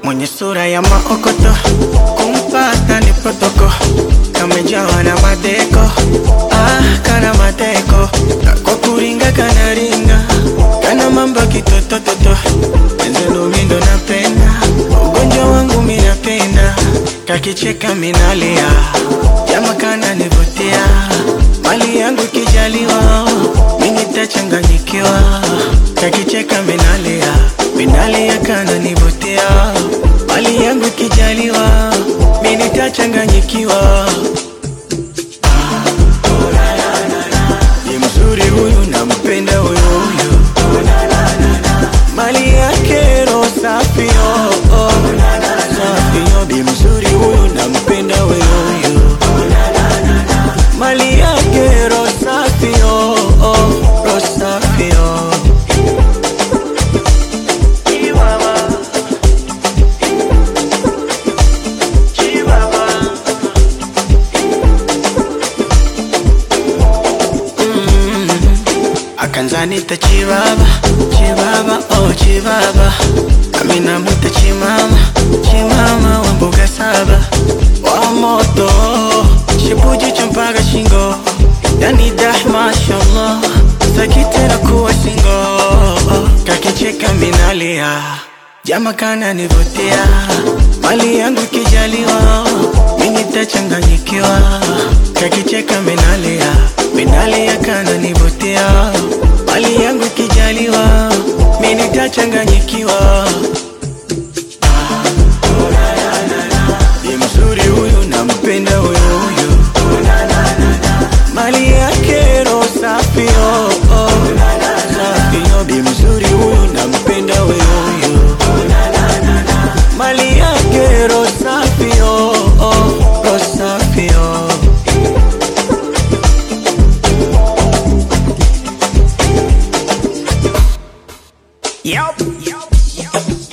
mwenye sura ya maokoto, kumpata ni protoko, kamejawa na madeko, kana madeko, kwa kuringa kana ringa, kana mambo kitotototo, enzelo mindo napenda, ugonjwa wangu minapenda, kakicheka minalia, jama kana nivutia, mali yangu kijaliwa, mimi tachanganyikiwa, kakicheka minalia, minalia kana nivutia, mali yangu kijaliwa, mimi tachanganyikiwa. Ni mzuri huyu nampenda huyu huyu, mali yake roho safi safi. Bi mzuri huyu nampenda huyu huyu, mali yake roho safi roho safi. Akanzanita chibaba, chibaba, oh chibaba, amina muta chimama, chimama wa mboga saba, wa moto, shibuji champaga shingo, yani dah mashallah, sakitera kuwa singo, kakicheka minalia, jama kana nivutia, mali yangu kijaliwa, mimi tachanganyikiwa, kakicheka minalia, minalia kana nivutia, mali yangu kijaliwa, mimi tachanganyikiwa. Ni mzuri huyu nampenda huyu huyu, mali yake roho safi safi. Bi mzuri huyu nampenda huyu huyu, mali yake roho safi roho safi. Yup.